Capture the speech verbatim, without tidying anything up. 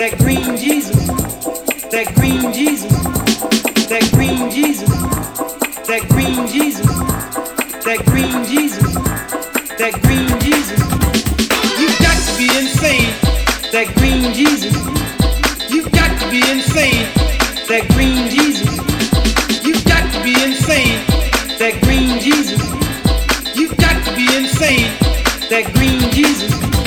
that green Jesus, that green Jesus, that green Jesus, that green Jesus, that green Jesus, that green Jesus. You've got to be insane, that green Jesus. You've got to be insane, that green Jesus. You've got to be insane, that green Jesus. You've got to be insane, that green Jesus.